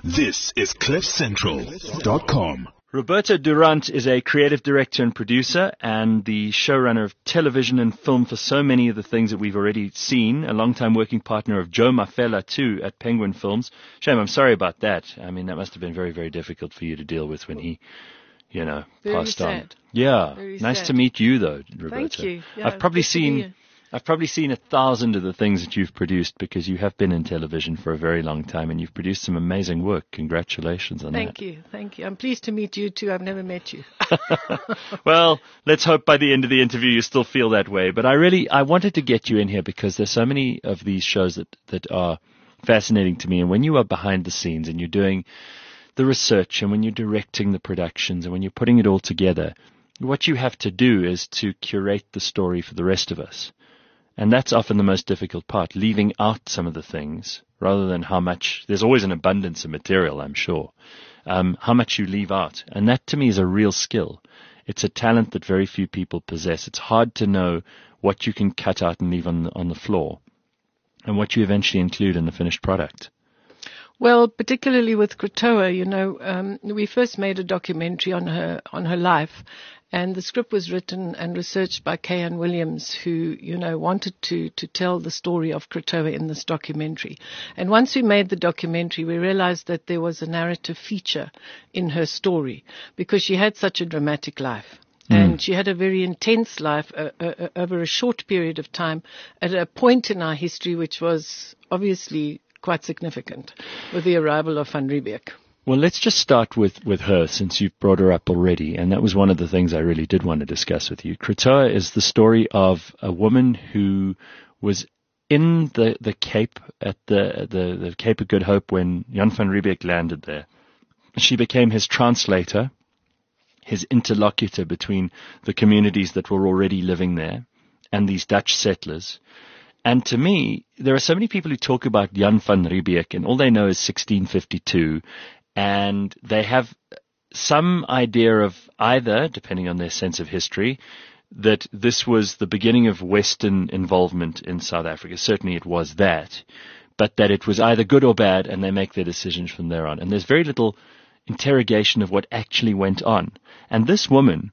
This is CliffCentral.com. Roberto Durant is a creative director and producer and the showrunner of television and film for so many of the things that we've already seen, a long-time working partner of Joe Mafela too at Penguin Films. Shame, I'm sorry about that. I mean, that must have been very, very difficult for you to deal with when he, Very passed sad. on. Yeah. Very Nice sad. to meet you though, Roberto. Thank you. Yeah, I've probably good to be seen here. 1,000 of the things that you've produced because you have been in television for a very long time and you've produced some amazing work. Congratulations on that. Thank you. I'm pleased to meet you too. I've never met you. Well, let's hope by the end of the interview you still feel that way. But I wanted to get you in here because there's so many of these shows that are fascinating to me. And when you are behind the scenes and you're doing the research and when you're directing the productions and when you're putting it all together, what you have to do is to curate the story for the rest of us. And that's often the most difficult part, leaving out some of the things rather than how much. There's always an abundance of material, I'm sure. How much you leave out. And that to me is a real skill. It's a talent that very few people possess. It's hard to know what you can cut out and leave on the floor and what you eventually include in the finished product. Well, particularly with Krotoa, we first made a documentary on her life, and the script was written and researched by Kayan Williams, who, wanted to tell the story of Krotoa in this documentary. And once we made the documentary, we realized that there was a narrative feature in her story because she had such a dramatic life. And she had a very intense life over a short period of time at a point in our history which was obviously quite significant with the arrival of Van Riebeeck. Well, let's just start with her since you've brought her up already, and that was one of the things I really did want to discuss with you. Krotoa is the story of a woman who was in the Cape at the Cape of Good Hope when Jan van Riebeeck landed there. She became his translator, his interlocutor between the communities that were already living there and these Dutch settlers. And to me, there are so many people who talk about Jan van Riebeeck, and all they know is 1652, and they have some idea of either, depending on their sense of history, that this was the beginning of Western involvement in South Africa. Certainly it was that, but that it was either good or bad, and they make their decisions from there on. And there's very little interrogation of what actually went on. And this woman,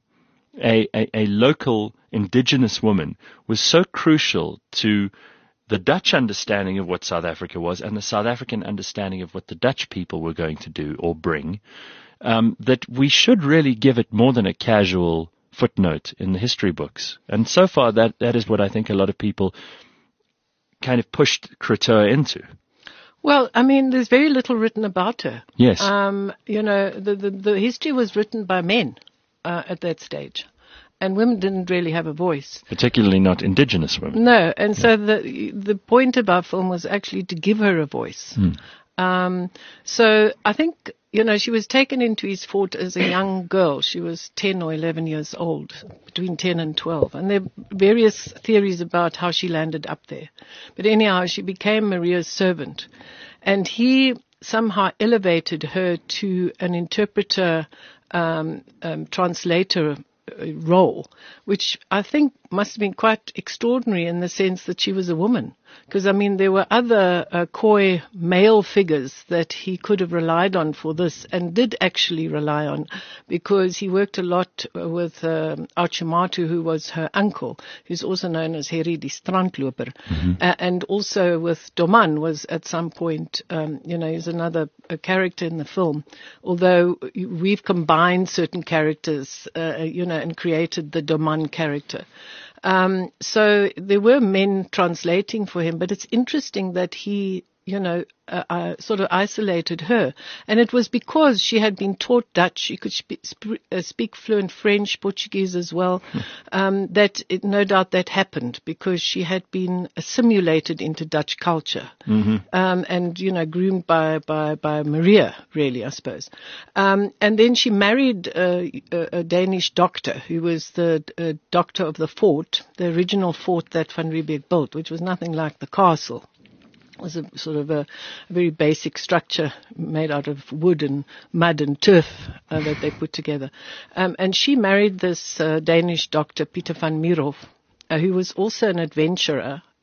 a local indigenous woman, was so crucial to the Dutch understanding of what South Africa was and the South African understanding of what the Dutch people were going to do or bring, that we should really give it more than a casual footnote in the history books. And so far that is what I think a lot of people kind of pushed Krotoa into. Well, I mean, there's very little written about her. Yes. The history was written by men at that stage. And women didn't really have a voice. Particularly not indigenous women. No, and so the point about film was actually to give her a voice. So I think, she was taken into his fort as a young girl. She was 10 or 11 years old, between 10 and 12. And there are various theories about how she landed up there. But anyhow, she became Maria's servant. And he somehow elevated her to an interpreter, translator role, which I think must have been quite extraordinary in the sense that she was a woman. Because, I mean, there were other Khoi male figures that he could have relied on for this and did actually rely on, because he worked a lot with Archimatu, who was her uncle, who's also known as Heri die Strandloper, and also with Doman was at some point, he's another character in the film, although we've combined certain characters, and created the Doman character. So there were men translating for him, but it's interesting that he, sort of isolated her. And it was because she had been taught Dutch, she could speak fluent French, Portuguese as well, no doubt that happened because she had been assimilated into Dutch culture, and, groomed by Maria, really, I suppose. And then she married a Danish doctor who was the doctor of the fort, the original fort that Van Riebeeck built, which was nothing like the castle. Was a sort of a very basic structure made out of wood and mud and turf that they put together. And she married this Danish doctor, Peter van Mierhof, who was also an adventurer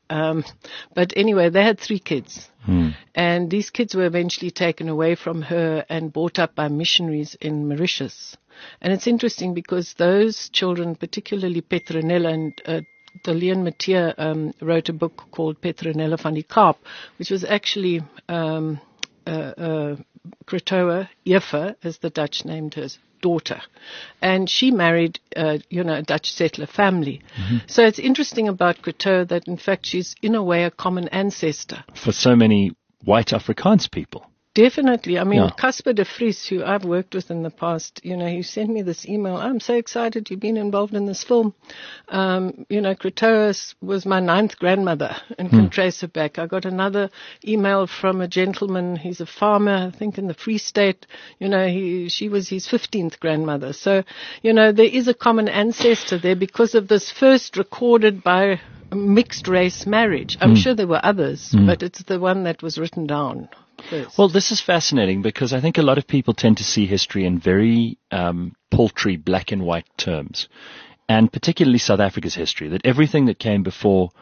But anyway, they had 3 kids. And these kids were eventually taken away from her and brought up by missionaries in Mauritius. And it's interesting because those children, particularly Petronella and Deleen Mathieu, wrote a book called Petronella van die Kaap, which was actually Krotoa Eva, as the Dutch named her daughter. And she married, a Dutch settler family. So it's interesting about Krotoa that, in fact, she's in a way a common ancestor. For so many white Afrikaans people. Definitely. I mean, Yeah. Casper de Vries, who I've worked with in the past, he sent me this email. I'm so excited you've been involved in this film. Krotoa was my 9th grandmother and can trace her back. I got another email from a gentleman. He's a farmer, I think in the Free State. She was his 15th grandmother. So, there is a common ancestor there because of this first recorded by mixed race marriage. I'm sure there were others, but it's the one that was written down first. Well, this is fascinating because I think a lot of people tend to see history in very paltry black and white terms, and particularly South Africa's history, that everything that came before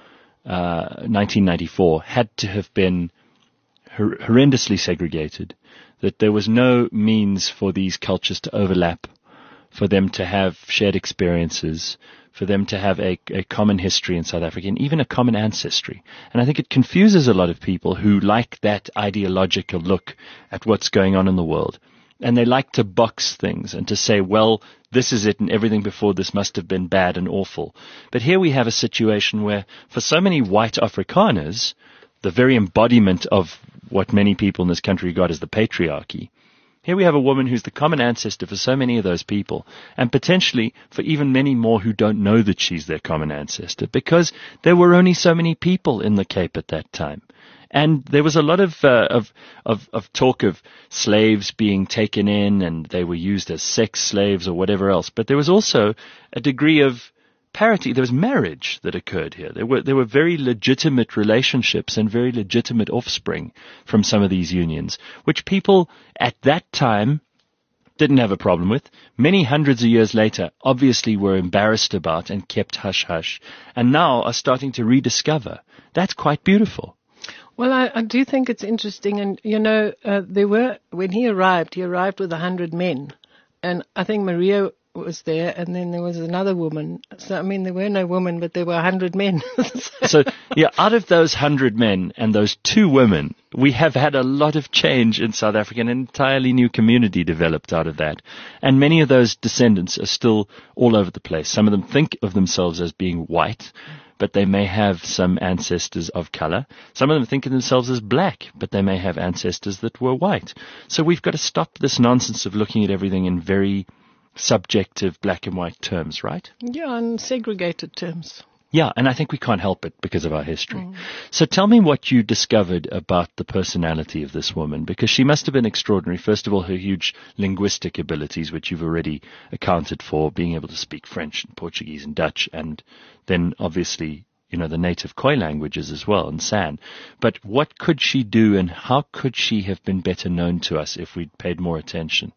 1994 had to have been horrendously segregated, that there was no means for these cultures to overlap, for them to have shared experiences, for them to have a common history in South Africa and even a common ancestry. And I think it confuses a lot of people who like that ideological look at what's going on in the world. And they like to box things and to say, well, this is it and everything before this must have been bad and awful. But here we have a situation where for so many white Afrikaners, the very embodiment of what many people in this country regard as the patriarchy, here we have a woman who's the common ancestor for so many of those people, and potentially for even many more who don't know that she's their common ancestor, because there were only so many people in the Cape at that time. And there was a lot of talk of slaves being taken in, and they were used as sex slaves or whatever else. But there was also a degree of parity. There was marriage that occurred here. There were very legitimate relationships and very legitimate offspring from some of these unions, which people at that time didn't have a problem with. Many hundreds of years later, obviously were embarrassed about and kept hush-hush, and now are starting to rediscover. That's quite beautiful. Well, I do think it's interesting. And, when he arrived with 100 men. And I think Maria was there, and then there was another woman. So, I mean, there were no women, but there were 100 men. So, yeah, out of those 100 men and those 2 women, we have had a lot of change in South Africa. An entirely new community developed out of that. And many of those descendants are still all over the place. Some of them think of themselves as being white, but they may have some ancestors of color. Some of them think of themselves as black, but they may have ancestors that were white. So we've got to stop this nonsense of looking at everything in very subjective black and white terms, right? Yeah, and segregated terms. Yeah, and I think we can't help it because of our history. So tell me what you discovered about the personality of this woman, because she must have been extraordinary. First of all, her huge linguistic abilities, which you've already accounted for, being able to speak French and Portuguese and Dutch, and then obviously, the native Khoi languages as well, and San. But what could she do, and how could she have been better known to us if we'd paid more attention?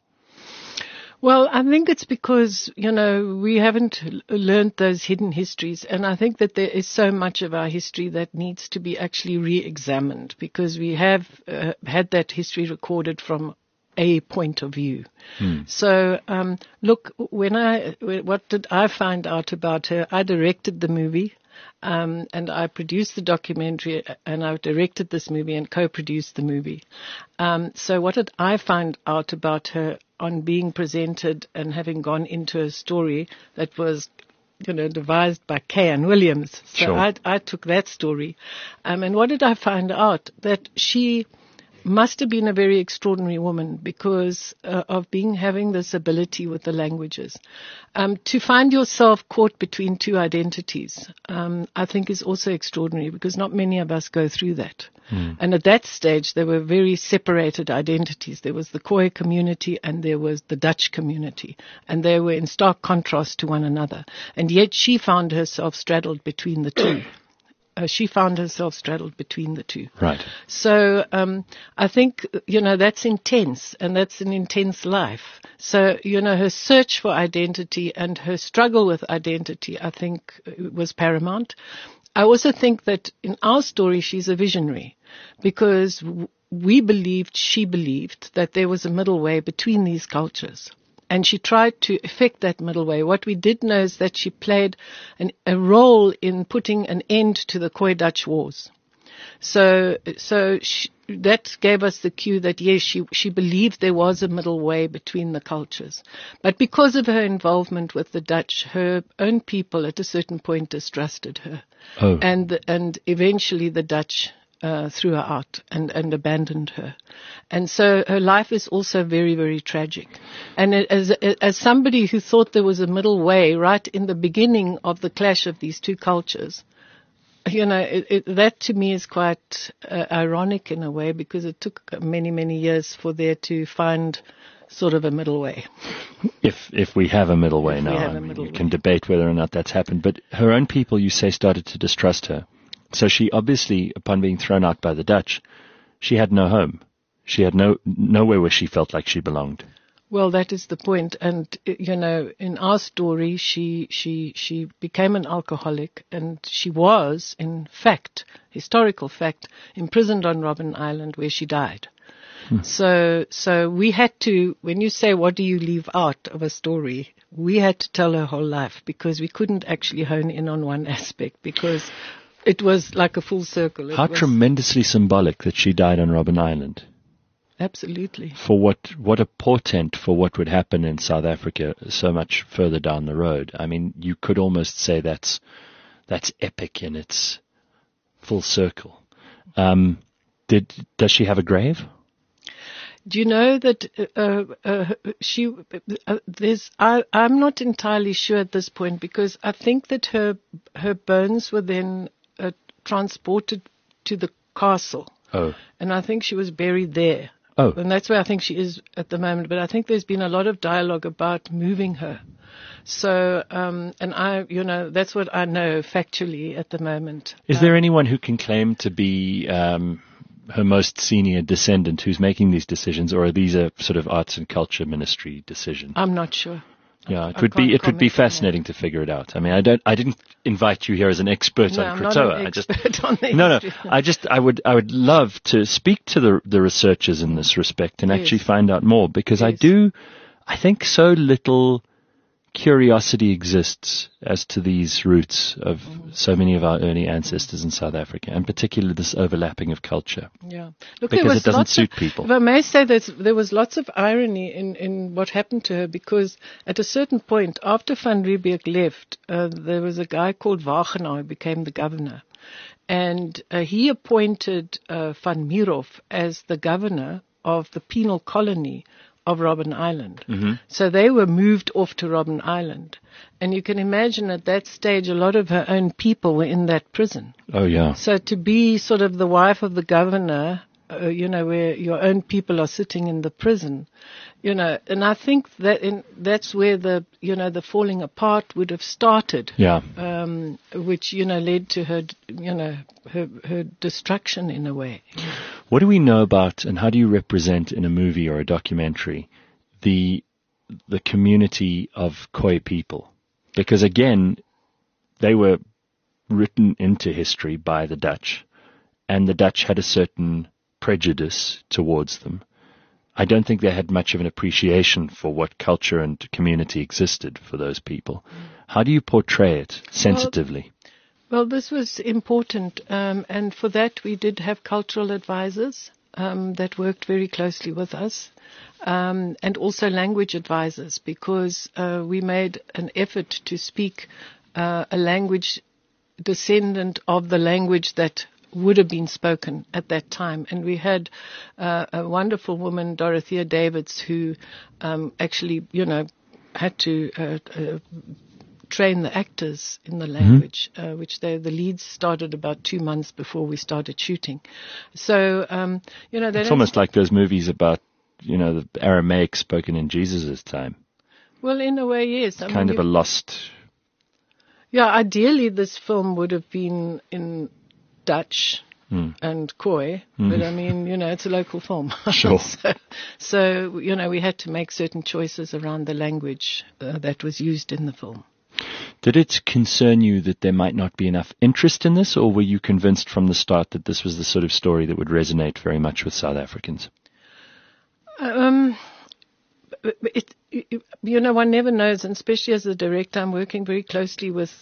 Well, I think it's because, we haven't learned those hidden histories. And I think that there is so much of our history that needs to be actually re-examined, because we have had that history recorded from a point of view. So, look, what did I find out about her? I directed the movie. And I produced the documentary, and I directed this movie and co-produced the movie. So what did I find out about her on being presented and having gone into a story that was, devised by K.N. Williams? So Sure. I took that story. And what did I find out? That she must have been a very extraordinary woman because of having this ability with the languages. To find yourself caught between 2 identities, I think is also extraordinary, because not many of us go through that. And at that stage, there were very separated identities. There was the Khoi community and there was the Dutch community, and they were in stark contrast to one another. And yet she found herself straddled between the 2. Right. So I think, that's intense, and that's an intense life. So, her search for identity and her struggle with identity, I think, was paramount. I also think that in our story, she's a visionary because she believed that there was a middle way between these cultures. And she tried to effect that middle way. What we did know is that she played a role in putting an end to the Khoi Dutch Wars. So that gave us the cue that, yes, she believed there was a middle way between the cultures. But because of her involvement with the Dutch, her own people at a certain point distrusted her. Oh. And eventually the Dutch threw her out and abandoned her. And so her life is also very, very tragic. And as somebody who thought there was a middle way right in the beginning of the clash of these two cultures, that to me is quite ironic in a way, because it took many, many years for there to find sort of a middle way. If we have a middle way now, we can debate whether or not that's happened. But her own people, you say, started to distrust her. So she obviously, upon being thrown out by the Dutch, she had no home. She had nowhere where she felt like she belonged. Well, that is the point. And, in our story, she became an alcoholic, and she was, in fact, historical fact, imprisoned on Robben Island where she died. So we had to, when you say, what do you leave out of a story, we had to tell her whole life, because we couldn't actually hone in on one aspect, because it was like a full circle. How tremendously symbolic that she died on Robben Island. Absolutely. For what a portent for what would happen in South Africa so much further down the road. I mean, you could almost say that's epic in its full circle. Does she have a grave? Do you know that I'm not entirely sure at this point, because I think that her bones were then transported to the castle. Oh. And I think she was buried there. Oh. And that's where I think she is at the moment. But I think there's been a lot of dialogue about moving her. So, and that's what I know factually at the moment. Is there anyone who can claim to be her most senior descendant who's making these decisions, or are these a sort of arts and culture ministry decision? I'm not sure. Yeah, it would be fascinating to figure it out. I mean, I didn't invite you here as an expert on Krotoa. I would love to speak to the researchers in this respect and actually find out more, because I think so little curiosity exists as to these roots of so many of our early ancestors in South Africa, and particularly this overlapping of culture. Yeah. Look, because it doesn't suit people. If I may say that there was lots of irony in what happened to her, because at a certain point, after Van Riebeeck left, there was a guy called Wagenaar who became the governor. And he appointed Van Mierhof as the governor of the penal colony of Robben Island. Mm-hmm. So they were moved off to Robben Island. And you can imagine at that stage, a lot of her own people were in that prison. Oh, yeah. So to be sort of the wife of the governor, where your own people are sitting in the prison, and I think that's where the falling apart would have started. Yeah. Which, led to her, her destruction in a way. What do we know about, and how do you represent in a movie or a documentary, the community of Khoi people? Because again, they were written into history by the Dutch, and the Dutch had a certain prejudice towards them. I don't think they had much of an appreciation for what culture and community existed for those people. How do you portray it sensitively? Well, this was important, and for that we did have cultural advisors that worked very closely with us, and also language advisors, because we made an effort to speak a language descendant of the language that would have been spoken at that time. And we had a wonderful woman, Dorothea Davids, who actually, had to train the actors in the language, which the leads started about 2 months before we started shooting. So, it's almost like those movies about, the Aramaic spoken in Jesus' time. Well, in a way, yes. Kind of a lost... Yeah, ideally this film would have been in Dutch and Khoi, but I mean, it's a local film. Sure. so, we had to make certain choices around the language that was used in the film. Did it concern you that there might not be enough interest in this, or were you convinced from the start that this was the sort of story that would resonate very much with South Africans? One never knows, and especially as a director, I'm working very closely with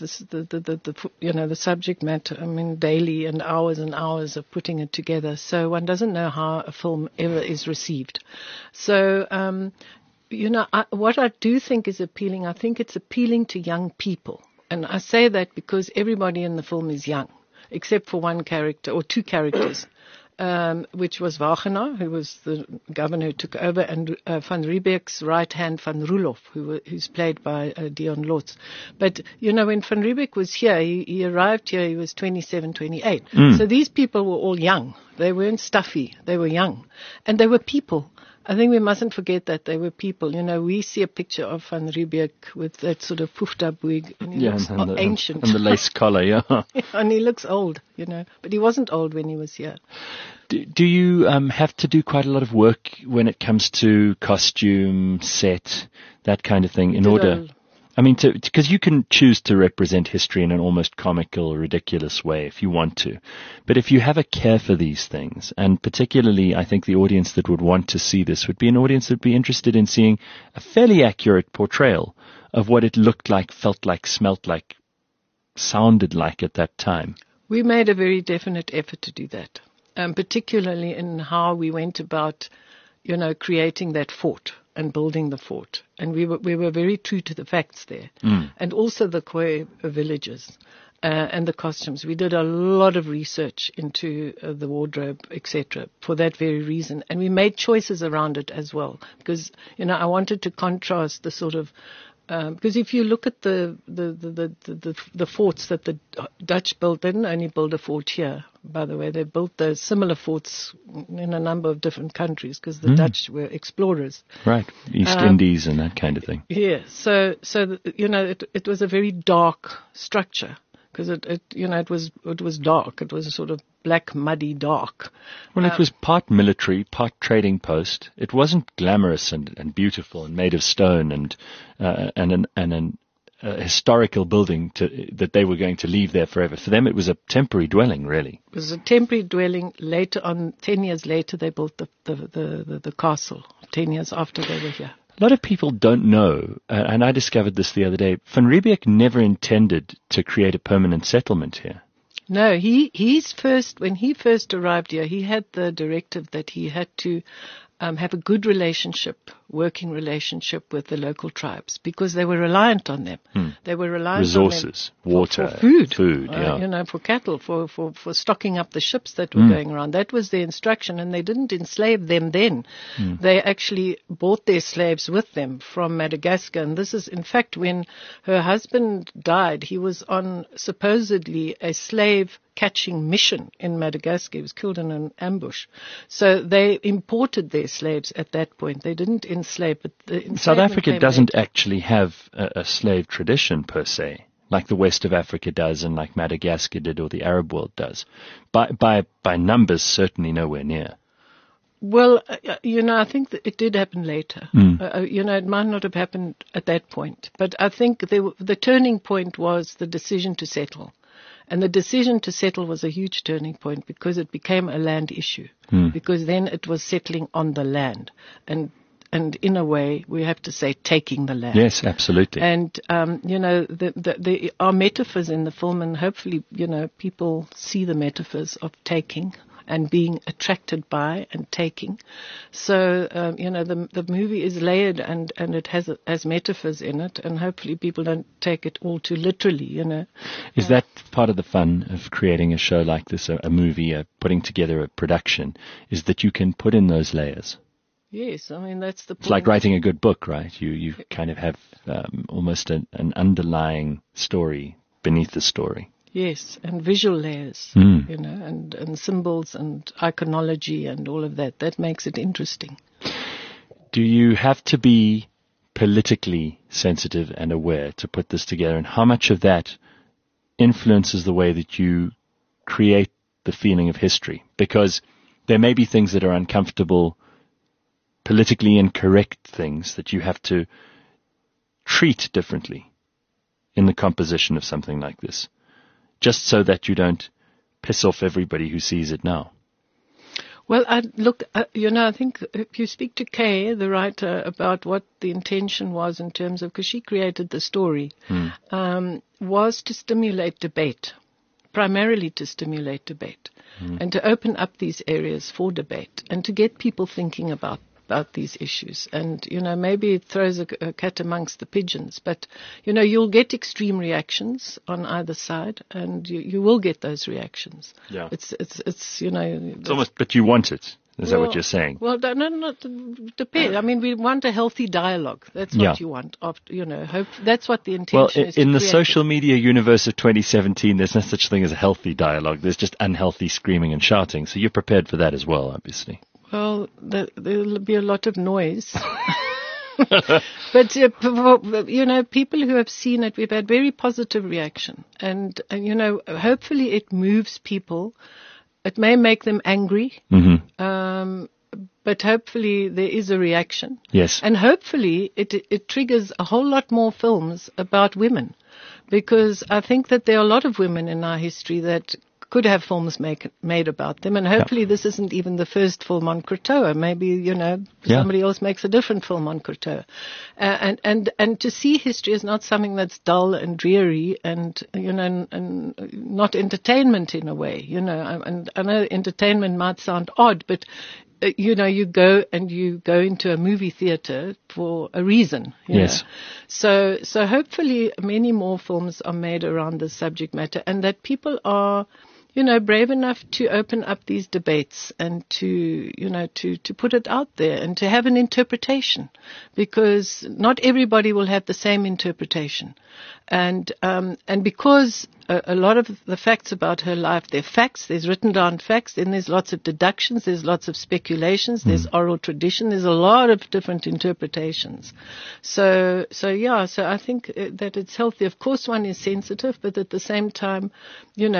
the subject matter. I mean, daily and hours of putting it together. So one doesn't know how a film ever is received. So, what I do think is appealing, I think it's appealing to young people. And I say that because everybody in the film is young, except for one character or two characters. Which was Wagenaar, who was the governor who took over, and Van Riebeck's right hand, Van Roelof, who's played by Dion Lotz. But, when Van Riebeck was here, he arrived here, he was 27, 28. So these people were all young. They weren't stuffy. They were young. And they were people. I think we mustn't forget that they were people. We see a picture of Van Riebeck with that sort of puffed up wig, and he looks ancient. And the lace collar, yeah. And he looks old, but he wasn't old when he was here. Do you have to do quite a lot of work when it comes to costume, set, that kind of thing in order? I mean, because you can choose to represent history in an almost comical, ridiculous way if you want to. But if you have a care for these things, and particularly I think the audience that would want to see this would be an audience that would be interested in seeing a fairly accurate portrayal of what it looked like, felt like, smelt like, sounded like at that time. We made a very definite effort to do that, particularly in how we went about, creating that fort and building the fort. And we were very true to the facts there. And also the Khoi villages and the costumes. We did a lot of research into the wardrobe, etc., for that very reason. And we made choices around it as well. Because, I wanted to contrast the sort of because if you look at the forts that the Dutch built, they didn't only build a fort here, by the way. They built the similar forts in a number of different countries because the Dutch were explorers. Right, East Indies and that kind of thing. Yeah, so it was a very dark structure because it was dark. It was sort of black, muddy, dark. Well, it was part military, part trading post. It wasn't glamorous and beautiful and made of stone and an historical building that they were going to leave there forever. For them, it was a temporary dwelling, really. It was a temporary dwelling. Later on, 10 years later, they built the castle, 10 years after they were here. A lot of people don't know, and I discovered this the other day, Van Riebeck never intended to create a permanent settlement here. No, when he first arrived here, he had the directive that he had to have a good working relationship with the local tribes because they were reliant on them. They were reliant resources, on them water, for food, yeah. For cattle, for stocking up the ships that were going around. That was their instruction, and they didn't enslave them then. They actually bought their slaves with them from Madagascar, and this is, in fact, when her husband died, he was on supposedly a slave catching mission in Madagascar. He was killed in an ambush. So they imported their slaves at that point. They didn't enslave, but South Africa doesn't actually have a slave tradition per se, like the west of Africa does and like Madagascar did or the Arab world does. By numbers, certainly nowhere near. Well, I think that it did happen later. It might not have happened at that point. But I think the turning point was the decision to settle. And the decision to settle was a huge turning point because it became a land issue. Because then it was settling on the land. And in a way, we have to say taking the land. Yes, absolutely. And, there are metaphors in the film, and hopefully, people see the metaphors of taking and being attracted by and taking. So, the movie is layered and it has metaphors in it, and hopefully people don't take it all too literally, Is that part of the fun of creating a show like this, a movie, putting together a production, is that you can put in those layers? Yes, I mean, that's the point. It's like writing a good book, right? You kind of have almost an underlying story beneath the story. Yes, and visual layers, and symbols and iconology and all of that. That makes it interesting. Do you have to be politically sensitive and aware to put this together? And how much of that influences the way that you create the feeling of history? Because there may be things that are uncomfortable, politically incorrect things that you have to treat differently. in the composition of something like this, just so that you don't piss off everybody who sees it now? Well, I think if you speak to Kay, the writer, about what the intention was in terms of, because she created the story, was to stimulate debate, primarily to stimulate debate, and to open up these areas for debate, and to get people thinking about these issues. And, maybe it throws a cat amongst the pigeons, but, you'll get extreme reactions on either side, and you will get those reactions. Yeah. It's almost, but you want it. Is that what you're saying? Well, no, depends. I mean, we want a healthy dialogue. That's what you want. Hope that's what the intention is. Well, in the social media universe of 2017, there's no such thing as a healthy dialogue. There's just unhealthy screaming and shouting. So you're prepared for that as well, obviously. Well, there'll be a lot of noise. But, people who have seen it, we've had very positive reaction. And hopefully it moves people. It may make them angry. But hopefully there is a reaction. Yes. And hopefully it triggers a whole lot more films about women. Because I think that there are a lot of women in our history that could have films made about them, and hopefully this isn't even the first film on Krotoa. Maybe somebody else makes a different film on Krotoa, and to see history is not something that's dull and dreary, and and not entertainment in a way. And I know entertainment might sound odd, but you go into a movie theater for a reason. Yes. So hopefully many more films are made around this subject matter, and that people are, brave enough to open up these debates and to put it out there and to have an interpretation, because not everybody will have the same interpretation. And because a lot of the facts about her life, they're facts, there's written down facts, then there's lots of deductions, there's lots of speculations, there's oral tradition, there's a lot of different interpretations. So I think that it's healthy. Of course one is sensitive, but at the same time, you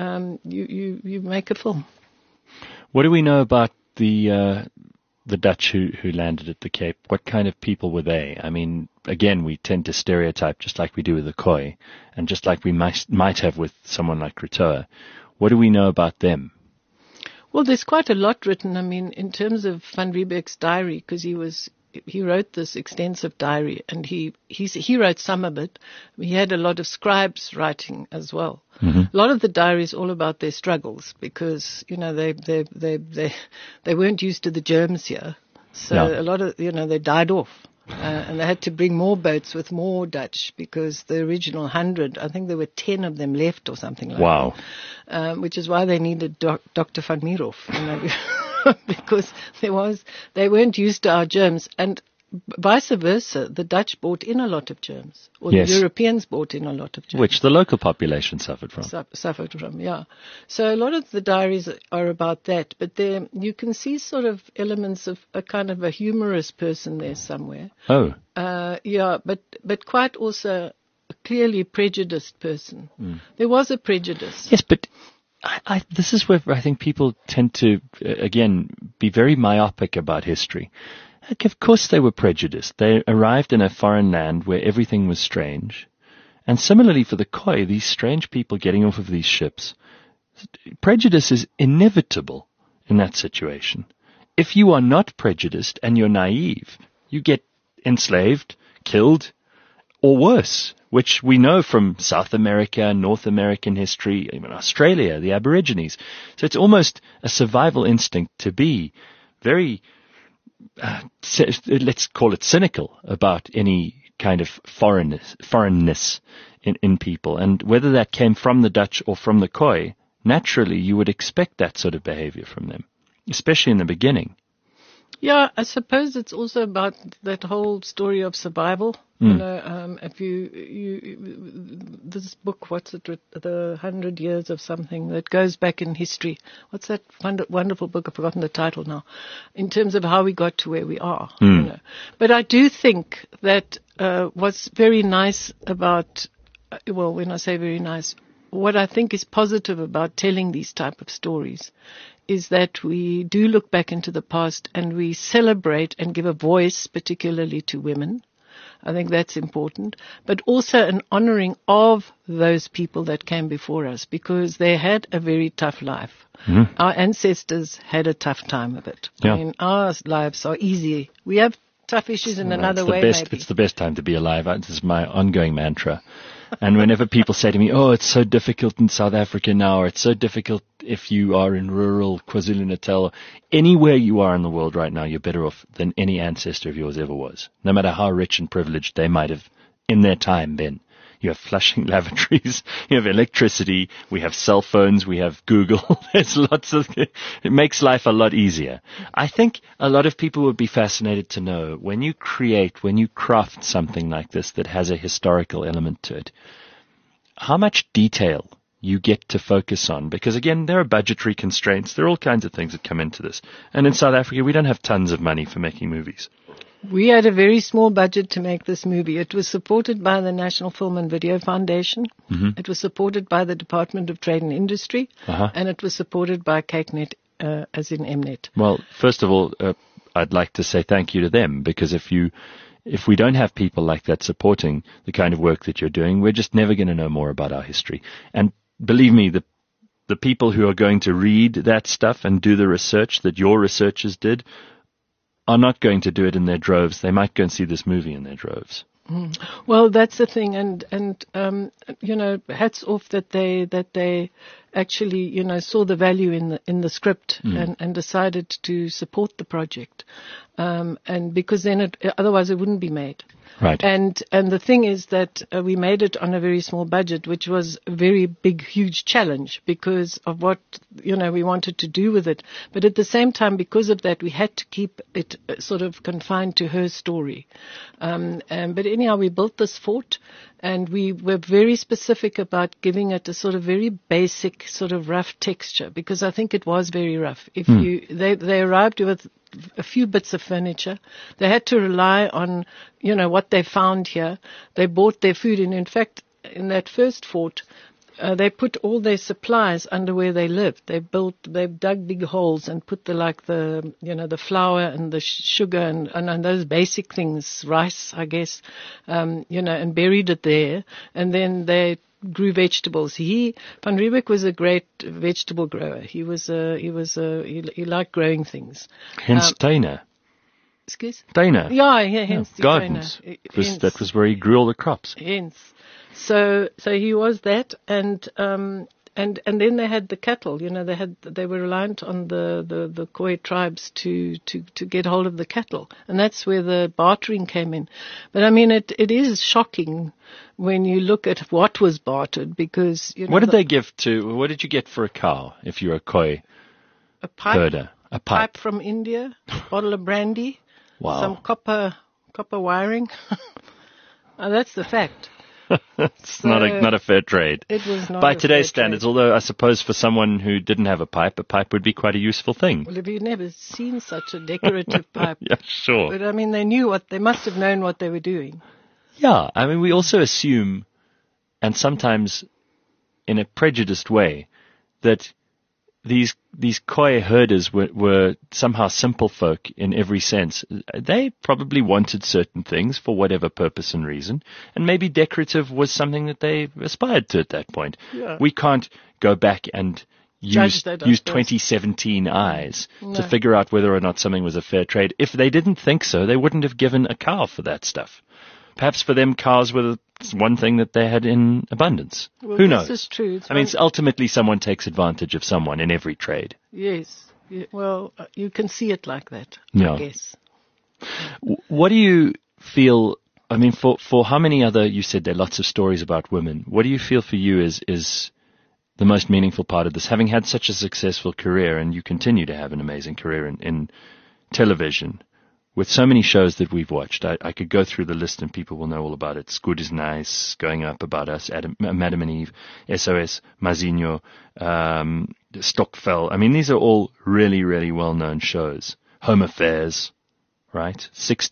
make a film. What do we know about the Dutch who landed at the Cape? What kind of people were they? I mean, again, we tend to stereotype just like we do with the Khoi, and just like we might have with someone like Krotoa. What do we know about them? Well, there's quite a lot written. I mean, in terms of Van Riebeck's diary, because he wrote this extensive diary, and he wrote some of it. He had a lot of scribes writing as well. A lot of the diary is all about their struggles, because they weren't used to the germs here, so a lot of they died off. And they had to bring more boats with more Dutch, because the original 100, I think there were 10 of them left or something like that. Which is why they needed Dr. van Mierhoff, because they weren't used to our germs. And vice versa, the Dutch brought in a lot of germs, or the Europeans brought in a lot of germs. Which the local population suffered from. Yeah. So a lot of the diaries are about that, but there you can see sort of elements of a kind of a humorous person there somewhere. Oh. But quite also a clearly prejudiced person. There was a prejudice. Yes, but this is where I think people tend to, again, be very myopic about history. Of course they were prejudiced. They arrived in a foreign land where everything was strange. And similarly for the Khoi, these strange people getting off of these ships, prejudice is inevitable in that situation. If you are not prejudiced and you're naive, you get enslaved, killed, or worse, which we know from South America, North American history, even Australia, the Aborigines. So it's almost a survival instinct to be very let's call it cynical about any kind of foreignness in people. And whether that came from the Dutch or from the Khoi, naturally you would expect that sort of behavior from them, especially in the beginning. Yeah, I suppose it's also about that whole story of survival. If this book, what's it, The 100 Years of something, that goes back in history. What's that wonderful book? I've forgotten the title now. In terms of how we got to where we are. But I do think that what's very nice about, when I say very nice, what I think is positive about telling these type of stories is that we do look back into the past and we celebrate and give a voice, particularly to women, I think that's important. But also an honoring of those people that came before us, because they had a very tough life. Our ancestors had a tough time of it. Yeah. I mean, our lives are easy. We have tough issues in another way, maybe. It's the best time to be alive. This is my ongoing mantra. And whenever people say to me, oh, it's so difficult in South Africa now, or it's so difficult if you are in rural KwaZulu-Natal, anywhere you are in the world right now, you're better off than any ancestor of yours ever was, no matter how rich and privileged they might have in their time been. You have flushing lavatories, you have electricity, we have cell phones, we have Google. There's lots of, it makes life a lot easier. I think a lot of people would be fascinated to know when you craft something like this that has a historical element to it, how much detail you get to focus on. Because again, there are budgetary constraints. There are all kinds of things that come into this. And in South Africa, we don't have tons of money for making movies. We had a very small budget to make this movie. It was supported by the National Film and Video Foundation. It was supported by the Department of Trade and Industry. And it was supported by CakeNet, as in Mnet. Well, first of all, I'd like to say thank you to them, because if we don't have people like that supporting the kind of work that you're doing, we're just never going to know more about our history. And believe me, the people who are going to read that stuff and do the research that your researchers did are not going to do it in their droves. They might go and see this movie in their droves. Well, that's the thing, and you know, hats off that they actually, you know, saw the value in the script and decided to support the project, and because then otherwise it wouldn't be made. Right. And the thing is that we made it on a very small budget, which was a very big, huge challenge because of what, you know, we wanted to do with it. But at the same time, because of that, we had to keep it sort of confined to her story. But anyhow, we built this fort, and we were very specific about giving it a sort of very basic, sort of rough texture, because I think it was very rough. They arrived with a few bits of furniture. They had to rely on, you know, what they found here. They bought their food, and in fact, in that first fort, they put all their supplies under where they lived. They dug big holes and put the flour and the sugar and those basic things, rice, I guess, you know, and buried it there. And then they grew vegetables. Van Riebeeck was a great vegetable grower. He liked growing things. Hence Tuine. Excuse? Tuine. Yeah, hence the gardens. That was where he grew all the crops. Hence. So he was that, and then they had the cattle. You know, they were reliant on the Khoi tribes to get hold of the cattle, and that's where the bartering came in. But I mean, it is shocking when you look at what was bartered, because, you know, what did you get for a cow if you're a Khoi herder? A pipe from India, a bottle of brandy, wow, some copper wiring. That's the fact. It's not a fair trade. It was not by today's standards, although I suppose for someone who didn't have a pipe would be quite a useful thing. Well, have you never seen such a decorative pipe? Yeah, sure. But I mean, they must have known what they were doing. Yeah, I mean, we also assume, and sometimes in a prejudiced way, that these Khoi herders were somehow simple folk in every sense. They probably wanted certain things for whatever purpose and reason, and maybe decorative was something that they aspired to at that point. Yeah. We can't go back and use 2017 eyes to figure out whether or not something was a fair trade. If they didn't think so, they wouldn't have given a cow for that stuff. Perhaps for them, cows were one thing that they had in abundance. Well, who knows? This is true. Ultimately someone takes advantage of someone in every trade. Yes. Well, you can see it like that, yeah. I guess. What do you feel, I mean, for how many other, you said there are lots of stories about women. What do you feel for you is the most meaningful part of this? Having had such a successful career, and you continue to have an amazing career in television, with so many shows that we've watched, I could go through the list and people will know all about it. Good is Nice, Going Up, About Us, Madam and Eve, SOS, Mazinho, Stokvel. I mean, these are all really, really well-known shows. Home Affairs, right?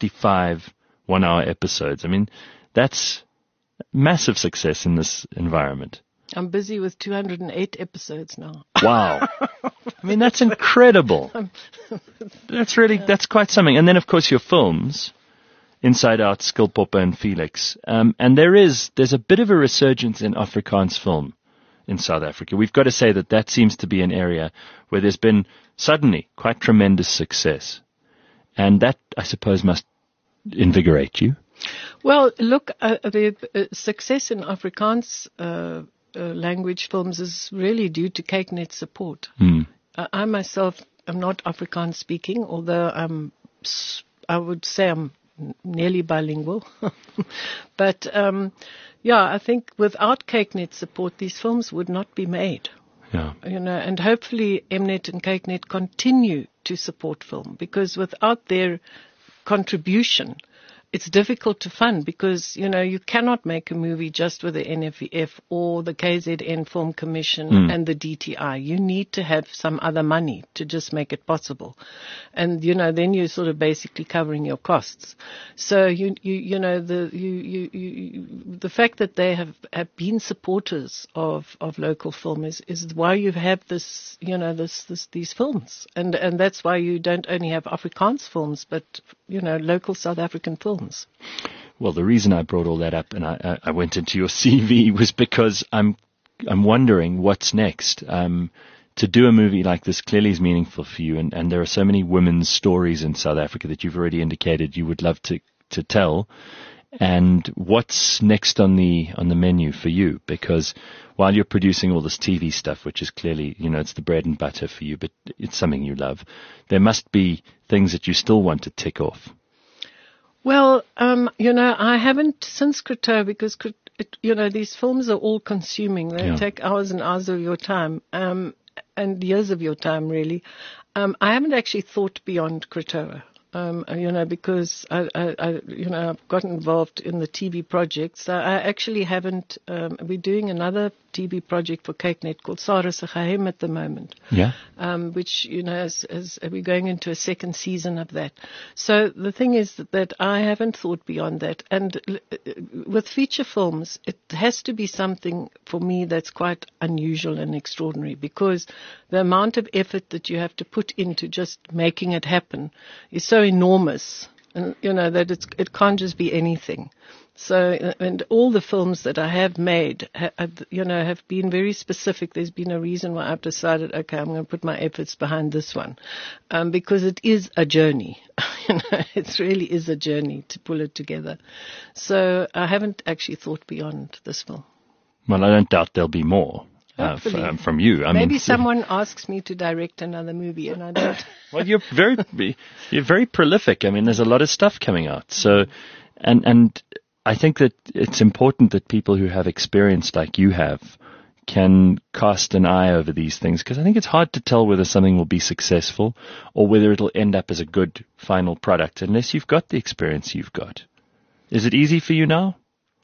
65 one-hour episodes. I mean, that's massive success in this environment. I'm busy with 208 episodes now. Wow. I mean, that's incredible. That's quite something. And then, of course, your films. Inside Out, Skilpopper and Felix. And there's a bit of a resurgence in Afrikaans film in South Africa. We've got to say that seems to be an area where there's been suddenly quite tremendous success. And that, I suppose, must invigorate you. Well, look, the success in Afrikaans language films is really due to Kyknet's support. I myself am not Afrikaans speaking, although I would say I'm nearly bilingual. But I think without Kyknet's support, these films would not be made. Yeah. And hopefully Mnet and Kyknet continue to support film, because without their contribution, it's difficult to fund, because, you cannot make a movie just with the NFVF or the KZN Film Commission and the DTI. You need to have some other money to just make it possible. And, then you're sort of basically covering your costs. So, the fact that they have been supporters of local film is why you have this, these films. And that's why you don't only have Afrikaans films, but, local South African films. Well, the reason I brought all that up and I went into your CV was because I'm wondering what's next. To do a movie like this clearly is meaningful for you, and there are so many women's stories in South Africa that you've already indicated you would love to tell. And what's next on the menu for you? Because while you're producing all this TV stuff, which is clearly, it's the bread and butter for you, but it's something you love, there must be things that you still want to tick off. Well, I haven't since Croteau, because, these films are all consuming. They take hours and hours of your time, and years of your time, really. I haven't actually thought beyond Croteau. Because I've gotten involved in the TV projects. I actually haven't, we're doing another TV project for Kyknet called Sarah se Geheim at the moment. Yeah. Which, as we're going into a second season of that. So the thing is that I haven't thought beyond that. And with feature films, it has to be something for me that's quite unusual and extraordinary, because the amount of effort that you have to put into just making it happen is so enormous, and that it can't just be anything. So, and all the films that I have made, have been very specific. There's been a reason why I've decided, okay, I'm going to put my efforts behind this one, because it is a journey. It really is a journey to pull it together. So I haven't actually thought beyond this film. Well, I don't doubt there'll be more. From you. Maybe someone asks me to direct another movie, and I don't. Well, you're very prolific. I mean, there's a lot of stuff coming out. So, and I think that it's important that people who have experience like you have can cast an eye over these things, because I think it's hard to tell whether something will be successful or whether it'll end up as a good final product unless you've got the experience you've got. Is it easy for you now?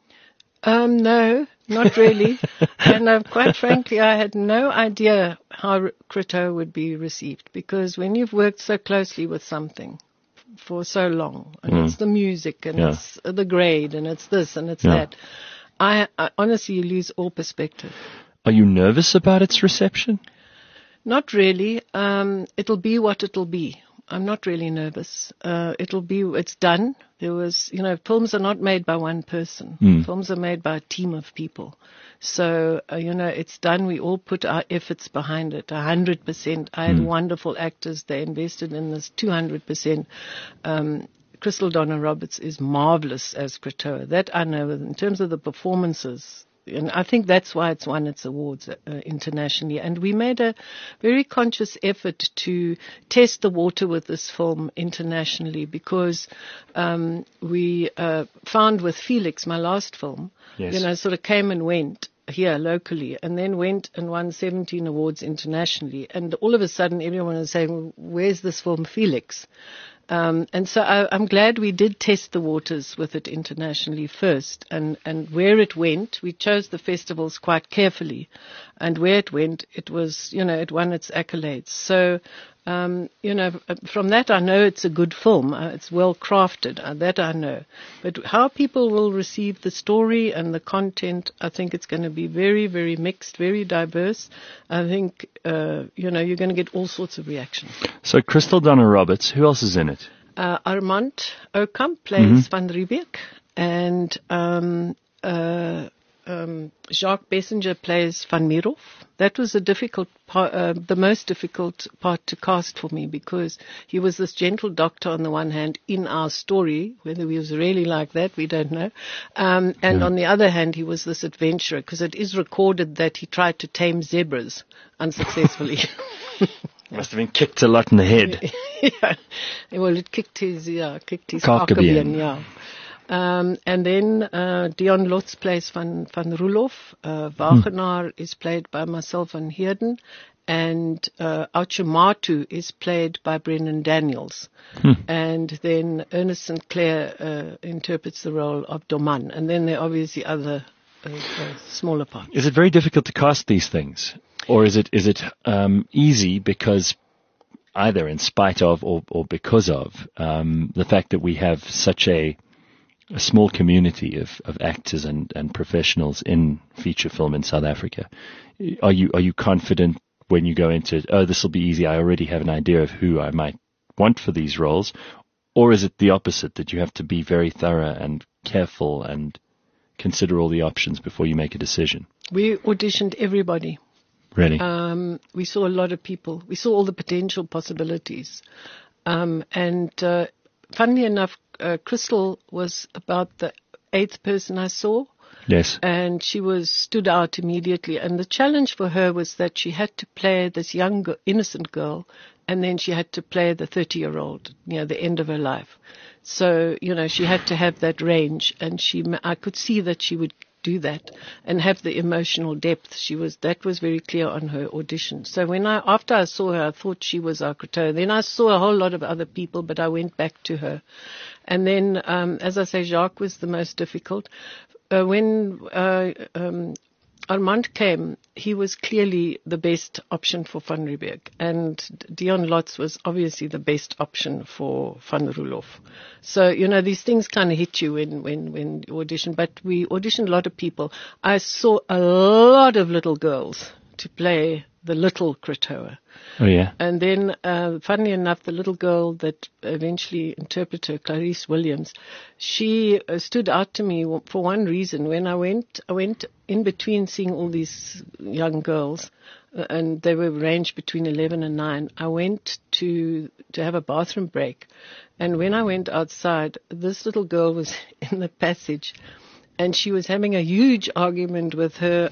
No, not really. And quite frankly, I had no idea how Croteau would be received, because when you've worked so closely with something for so long, and it's the music, and it's the grade, and it's this, and it's that, I honestly lose all perspective. Are you nervous about its reception? Not really. It'll be what it'll be. I'm not really nervous. It's done. There was, films are not made by one person. Films are made by a team of people. So, it's done. We all put our efforts behind it, 100%. I had wonderful actors. They invested in this 200%. Crystal Donna Roberts is marvelous as Croteau. That I know. In terms of the performances, and I think that's why it's won its awards internationally. And we made a very conscious effort to test the water with this film internationally, because we found with Felix, my last film, sort of came and went here locally, and then went and won 17 awards internationally. And all of a sudden, everyone was saying, well, where's this film Felix? And so I'm glad we did test the waters with it internationally first, and where it went, we chose the festivals quite carefully, and where it went, it was, it won its accolades. So, from that I know it's a good film. It's well crafted. That I know. But how people will receive the story and the content, I think it's going to be very, very mixed, very diverse. I think, you're going to get all sorts of reactions. So Crystal Donna Roberts, who else is in it? Armand Oukamp plays Van Riebeeck, and Jacques Bessinger plays Van Mierhof. That was a difficult part, the most difficult part to cast for me, because he was this gentle doctor on the one hand in our story. Whether he was really like that, we don't know. And on the other hand, he was this adventurer, because it is recorded that he tried to tame zebras unsuccessfully. Must have been kicked a lot in the head. Yeah. Well, it kicked his Kakebeen, yeah. And then Dion Lutz plays Van Roelof. Wagenaar is played by Marcel van Heerden. And Auchimatu is played by Brendan Daniels. And then Ernest St. Clair interprets the role of Doman. And then there are obviously other smaller parts. Is it very difficult to cast these things? Or is it easy because either in spite of or because of the fact that we have such a small community of actors and professionals in feature film in South Africa? Are you confident when you go into, this will be easy, I already have an idea of who I might want for these roles? Or is it the opposite, that you have to be very thorough and careful and consider all the options before you make a decision? We auditioned everybody. Really? We saw a lot of people. We saw all the potential possibilities. And funnily enough, Crystal was about the 8th person I saw. Yes. And she stood out immediately. And the challenge for her was that she had to play this young, innocent girl, and then she had to play the 30-year-old, the end of her life. So, she had to have that range, and I could see that she would do that and have the emotional depth. That was very clear on her audition. So after I saw her, I thought she was our Croteau. Then I saw a whole lot of other people, but I went back to her. And then, as I say, Jacques was the most difficult. When Armand came, he was clearly the best option for Van Riebeeck, and Dion Lutz was obviously the best option for Van Roelof. So, these things kind of hit you when you audition, but we auditioned a lot of people. I saw a lot of little girls to play the little Croteau. Oh, yeah. And then, funnily enough, the little girl that eventually interpreted her, Clarice Williams, she stood out to me for one reason. When I went in between seeing all these young girls, and they were ranged between 11 and 9, I went to have a bathroom break. And when I went outside, this little girl was in the passage, and she was having a huge argument with her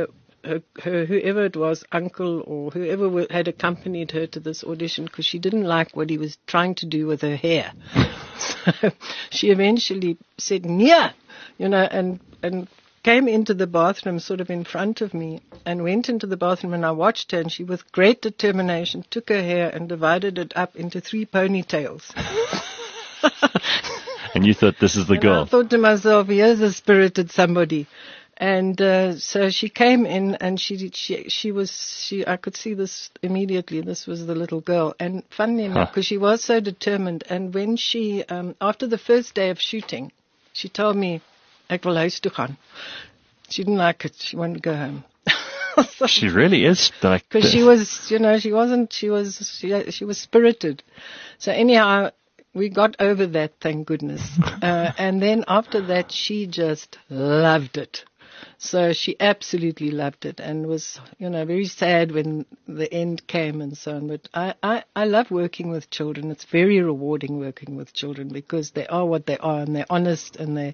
whoever it was, uncle or whoever had accompanied her to this audition, because she didn't like what he was trying to do with her hair. So she eventually said, "Nya," and came into the bathroom sort of in front of me, and went into the bathroom, and I watched her, and she with great determination took her hair and divided it up into 3 ponytails. And you thought, this is the girl. I thought to myself, here's a spirited somebody. And so she came in, and I could see this immediately. This was the little girl. And funnily enough, because she was so determined, and when she, after the first day of shooting, she told me, "Ek wil huis toe gaan." She didn't like it. She wanted to go home. So, she really is like, because she was spirited. So anyhow, we got over that, thank goodness. And then after that, she just loved it. So she absolutely loved it, and was, very sad when the end came and so on. But I love working with children. It's very rewarding working with children, because they are what they are, and they're honest, and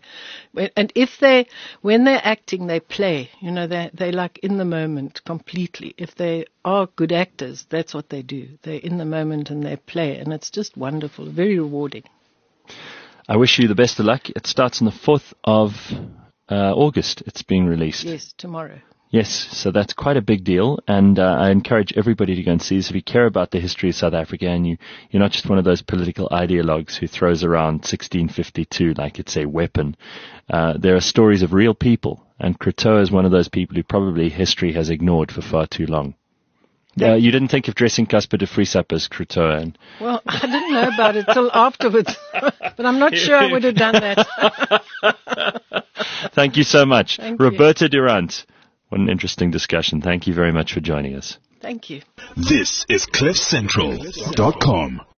when they're acting, they play. They're like in the moment completely. If they are good actors, that's what they do. They're in the moment and they play, and it's just wonderful, very rewarding. I wish you the best of luck. It starts on the 4th of August. It's being released. Yes, tomorrow. Yes, so that's quite a big deal, and I encourage everybody to go and see this. If you care about the history of South Africa, and you're not just one of those political ideologues who throws around 1652 like it's a weapon, there are stories of real people, and Croteau is one of those people who probably history has ignored for far too long. You didn't think of dressing Casper de Vries up as Croteau? Well, I didn't know about it till afterwards, but I'm not sure I would have done that. Thank you so much. Thank Roberta Durant. What an interesting discussion. Thank you very much for joining us. Thank you. This is CliffCentral.com.